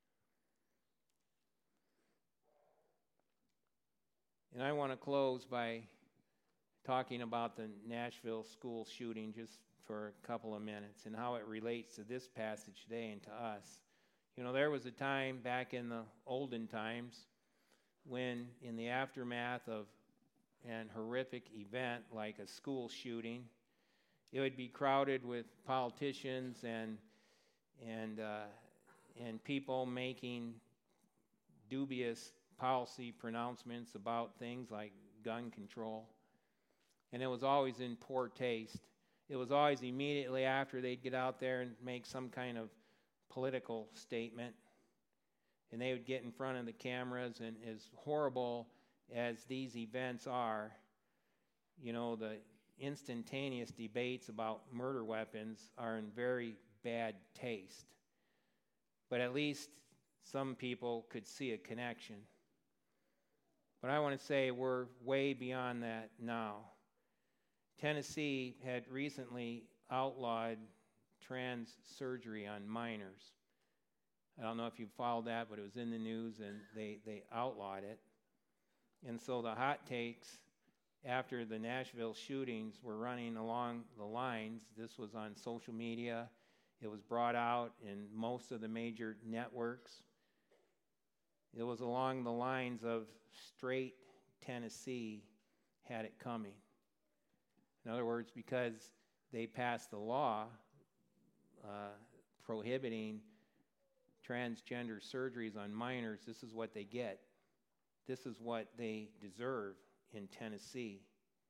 And I want to close by talking about the Nashville school shooting just for a couple of minutes and how it relates to this passage today and to us. You know, there was a time back in the olden times when, in the aftermath of an horrific event like a school shooting, it would be crowded with politicians and and uh, and people making dubious policy pronouncements about things like gun control. And it was always in poor taste. It was always immediately after they'd get out there and make some kind of political statement. And they would get in front of the cameras, and as horrible as these events are, you know, the instantaneous debates about murder weapons are in very bad taste. But at least some people could see a connection. But I want to say we're way beyond that now. Tennessee had recently outlawed trans surgery on minors. I don't know if you followed that, but it was in the news, and they, they outlawed it. And so the hot takes after the Nashville shootings were running along the lines. This was on social media. It was brought out in most of the major networks. It was along the lines of straight Tennessee had it coming. In other words, because they passed the law uh, prohibiting transgender surgeries on minors, this is what they get. This is what they deserve in Tennessee.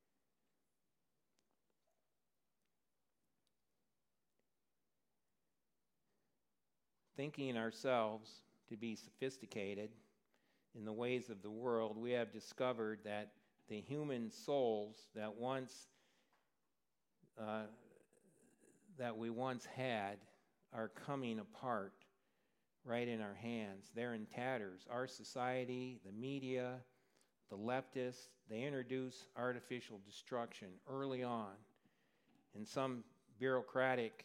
Thinking ourselves to be sophisticated in the ways of the world, we have discovered that the human souls that once uh, that we once had are coming apart right in our hands. They're in tatters. Our society, the media, the leftists, they introduce artificial destruction early on. And some bureaucratic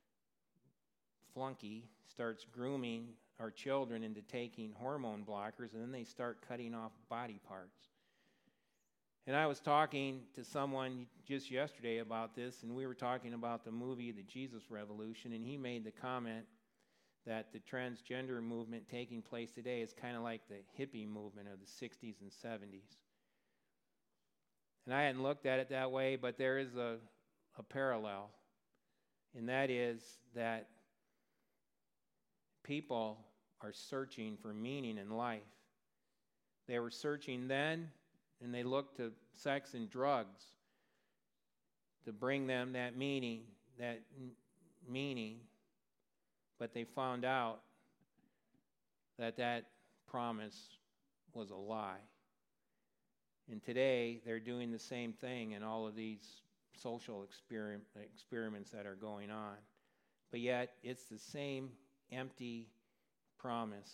flunky starts grooming our children into taking hormone blockers, and then they start cutting off body parts. And I was talking to someone just yesterday about this, and we were talking about the movie The Jesus Revolution, and he made the comment that the transgender movement taking place today is kind of like the hippie movement of the sixties and seventies. And I hadn't looked at it that way, but there is a, a parallel, and that is that people are searching for meaning in life. They were searching then, and they looked to sex and drugs to bring them that meaning, that n- meaning, but they found out that that promise was a lie. And today, they're doing the same thing in all of these social exper- experiments that are going on. But yet, it's the same empty promise.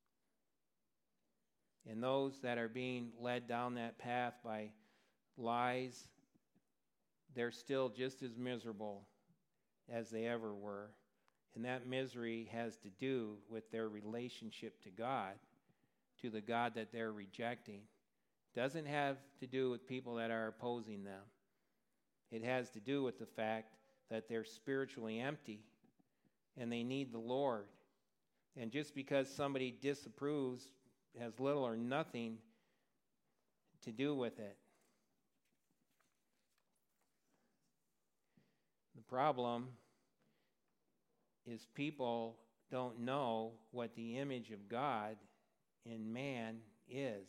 And those that are being led down that path by lies, they're still just as miserable as they ever were. And that misery has to do with their relationship to God, to the God that they're rejecting. Doesn't have to do with people that are opposing them. It has to do with the fact that they're spiritually empty and they need the Lord. And just because somebody disapproves has little or nothing to do with it. The problem is people don't know what the image of God in man is.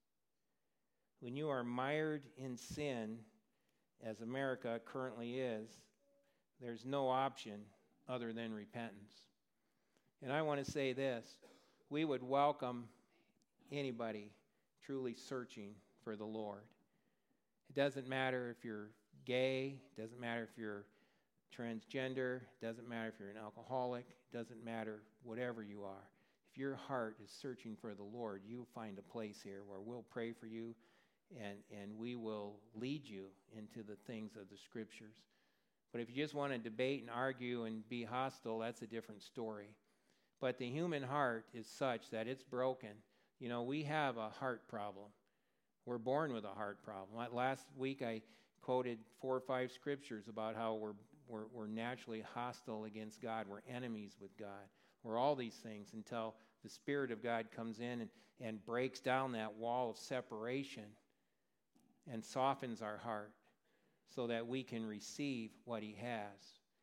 When you are mired in sin, as America currently is, there's no option other than repentance. And I want to say this, we would welcome anybody truly searching for the Lord. It doesn't matter if you're gay, it doesn't matter if you're transgender, it doesn't matter if you're an alcoholic, it doesn't matter whatever you are. If your heart is searching for the Lord, you'll find a place here where we'll pray for you and, and we will lead you into the things of the Scriptures. But if you just want to debate and argue and be hostile, that's a different story. But the human heart is such that it's broken. You know, we have a heart problem. We're born with a heart problem. Last week I quoted four or five scriptures about how we're, we're, we're naturally hostile against God. We're enemies with God. We're all these things until the Spirit of God comes in and, and breaks down that wall of separation and softens our heart so that we can receive what He has.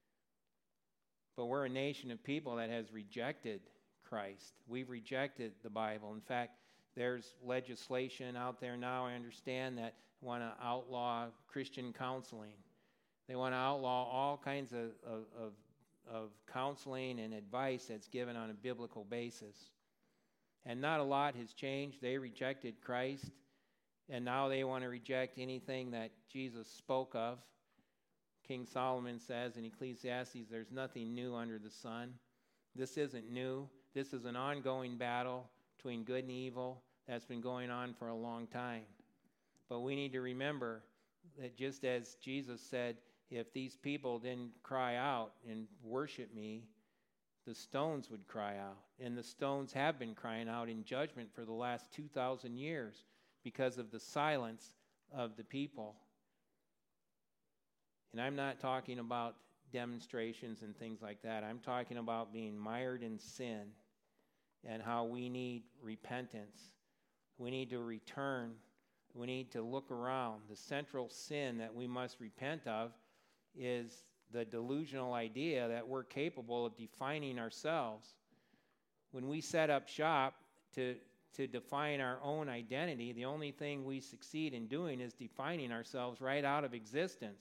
But we're a nation of people that has rejected Christ. We've rejected the Bible. In fact, there's legislation out there now, I understand, that want to outlaw Christian counseling. They want to outlaw all kinds of, of, of, of counseling and advice that's given on a biblical basis. And not a lot has changed. They rejected Christ, and now they want to reject anything that Jesus spoke of. King Solomon says in Ecclesiastes, there's nothing new under the sun. This isn't new. This is an ongoing battle between good and evil that's been going on for a long time. But we need to remember that just as Jesus said, if these people didn't cry out and worship me, the stones would cry out. And the stones have been crying out in judgment for the last two thousand years because of the silence of the people. And I'm not talking about demonstrations and things like that. I'm talking about being mired in sin and how we need repentance. We need to return. We need to look around. The central sin that we must repent of is the delusional idea that we're capable of defining ourselves. when we set up shop to, to define our own identity, the only thing we succeed in doing is defining ourselves right out of existence.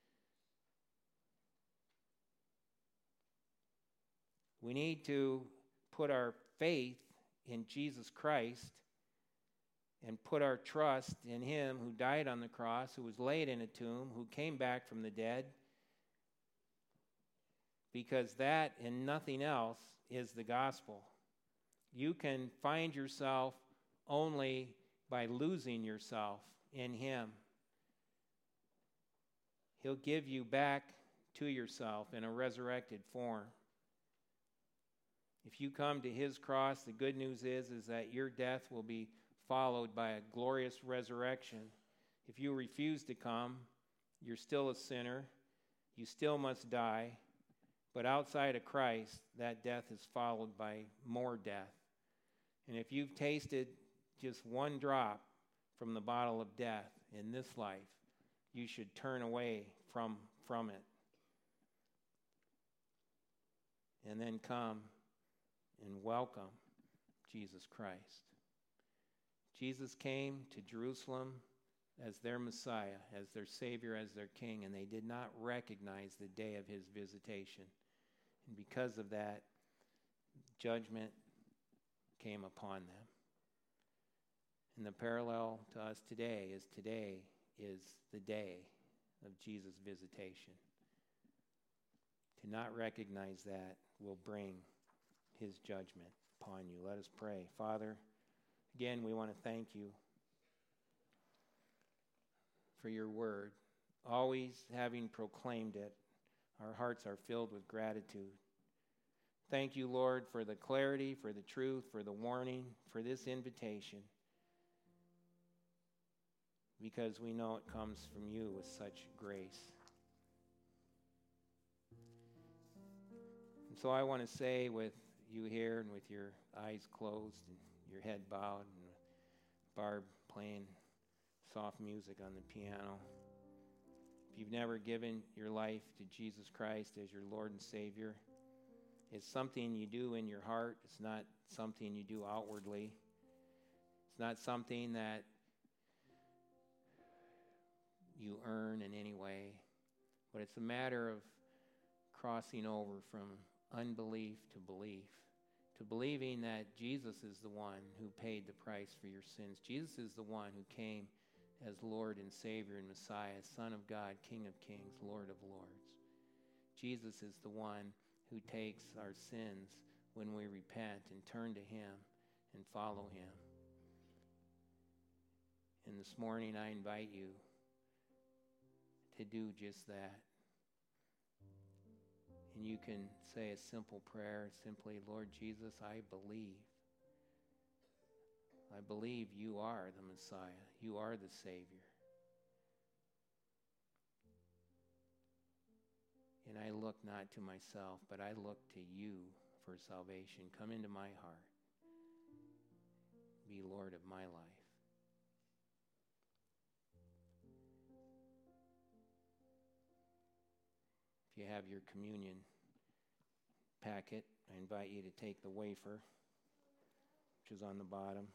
We need to put our faith in Jesus Christ and put our trust in him who died on the cross, who was laid in a tomb, who came back from the dead, because that and nothing else is the gospel. You can find yourself only by losing yourself in him. He'll give you back to yourself in a resurrected form. If you come to his cross, the good news is, is that your death will be followed by a glorious resurrection. If you refuse to come, you're still a sinner. You still must die. But outside of Christ, that death is followed by more death. And if you've tasted just one drop from the bottle of death in this life, you should turn away from, from it. And then come and welcome Jesus Christ. Jesus came to Jerusalem as their Messiah, as their Savior, as their King, and they did not recognize the day of his visitation. And because of that, judgment came upon them. And the parallel to us today is today is the day of Jesus' visitation. To not recognize that will bring his judgment upon you. Let us pray. Father, again, we want to thank you for your word. Always having proclaimed it, our hearts are filled with gratitude. Thank you, Lord, for the clarity, for the truth, for the warning, for this invitation, because we know it comes from you with such grace. And so I want to say, with you here and with your eyes closed and your head bowed and Barb playing soft music on the piano, if you've never given your life to Jesus Christ as your Lord and Savior, it's something you do in your heart. It's not something you do outwardly. It's not something that you earn in any way, but it's a matter of crossing over from unbelief to belief, to believing that Jesus is the one who paid the price for your sins. Jesus is the one who came as Lord and Savior and Messiah, Son of God, King of Kings, Lord of Lords. Jesus is the one who takes our sins when we repent and turn to him and follow him. And this morning I invite you to do just that. And you can say a simple prayer, simply, Lord Jesus, I believe. I believe you are the Messiah. You are the Savior. And I look not to myself, but I look to you for salvation. Come into my heart. Be Lord of my life. If you have your communion packet, I invite you to take the wafer, which is on the bottom.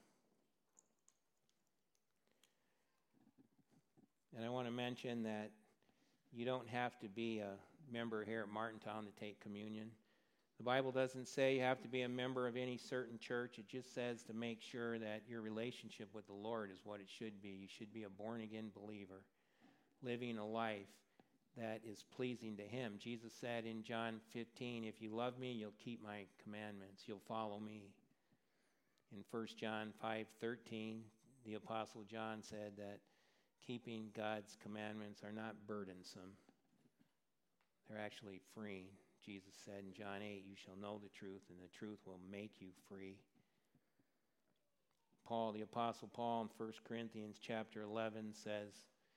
And I want to mention that you don't have to be a member here at Martintown to take communion. The Bible doesn't say you have to be a member of any certain church. It just says to make sure that your relationship with the Lord is what it should be. You should be a born-again believer, living a life that is pleasing to him. Jesus said in John fifteen, if you love me, you'll keep my commandments. You'll follow me. In First John five thirteen, the Apostle John said that keeping God's commandments are not burdensome. They're actually freeing. Jesus said in John eight, you shall know the truth, and the truth will make you free. Paul, the Apostle Paul, in First Corinthians chapter eleven says,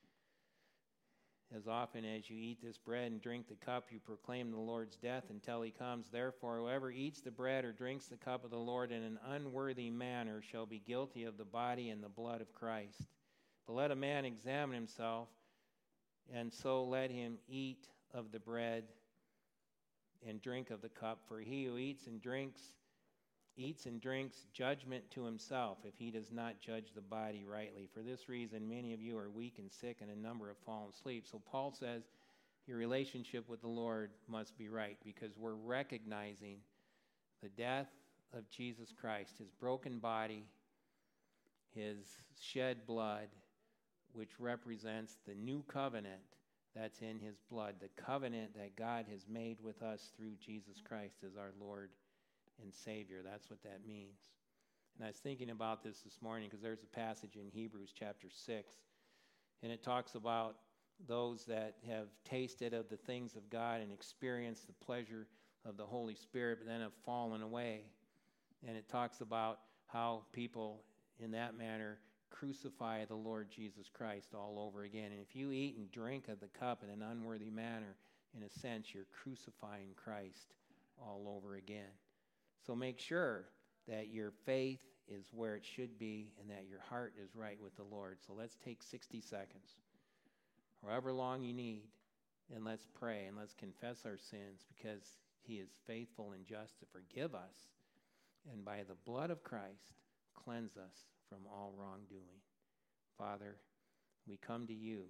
as often as you eat this bread and drink the cup, you proclaim the Lord's death until he comes. Therefore, whoever eats the bread or drinks the cup of the Lord in an unworthy manner shall be guilty of the body and the blood of Christ. But let a man examine himself, and so let him eat of the bread and drink of the cup. For he who eats and drinks eats and drinks judgment to himself if he does not judge the body rightly. For this reason, many of you are weak and sick, and a number have fallen asleep. So Paul says your relationship with the Lord must be right, because we're recognizing the death of Jesus Christ, his broken body, his shed blood, which represents the new covenant that's in his blood, the covenant that God has made with us through Jesus Christ as our Lord and Savior. That's what that means. And I was thinking about this this morning because there's a passage in Hebrews chapter six, and it talks about those that have tasted of the things of God and experienced the pleasure of the Holy Spirit, but then have fallen away. And it talks about how people in that manner crucify the Lord Jesus Christ all over again. And if you eat and drink of the cup in an unworthy manner, in a sense, you're crucifying Christ all over again. So make sure that your faith is where it should be and that your heart is right with the Lord. So let's take sixty seconds, however long you need, and let's pray and let's confess our sins, because he is faithful and just to forgive us, and by the blood of Christ, cleanse us from all wrongdoing. Father, we come to you.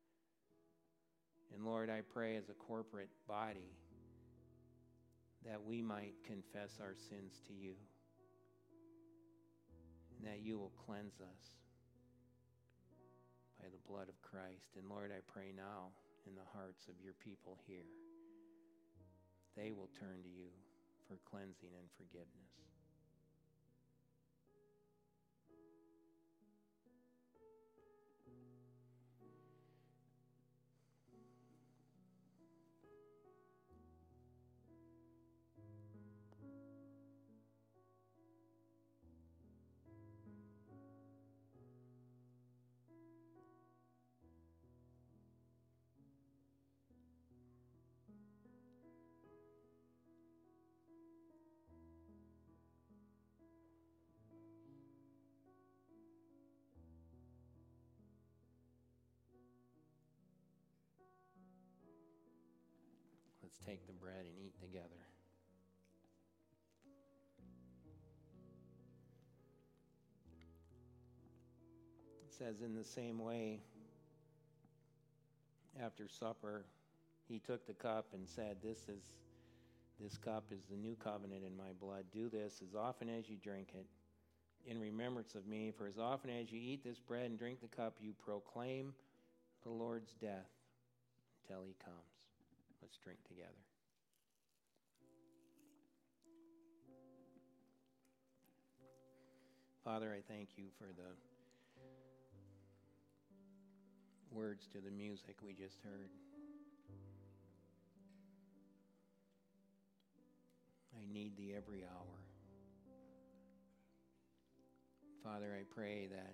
And Lord, I pray as a corporate body that we might confess our sins to you, and that you will cleanse us by the blood of Christ. And Lord, I pray now in the hearts of your people here, they will turn to you for cleansing and forgiveness. Let's take the bread and eat together. It says, in the same way, after supper, he took the cup and said, This is this cup is the new covenant in my blood. Do this as often as you drink it in remembrance of me. For as often as you eat this bread and drink the cup, you proclaim the Lord's death until he comes. Let's drink together. Father, I thank you for the words to the music we just heard. I need thee every hour. Father, I pray that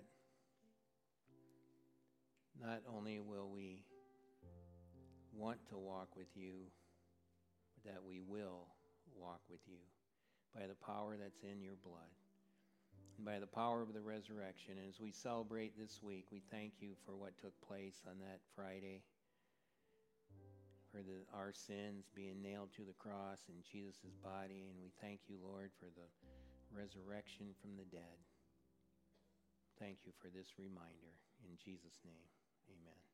not only will we want to walk with you, but that we will walk with you by the power that's in your blood and by the power of the resurrection. And as we celebrate this week, we thank you for what took place on that Friday, for the, our sins being nailed to the cross in Jesus' body. And we thank you, Lord, for the resurrection from the dead. Thank you for this reminder. In Jesus' name, amen.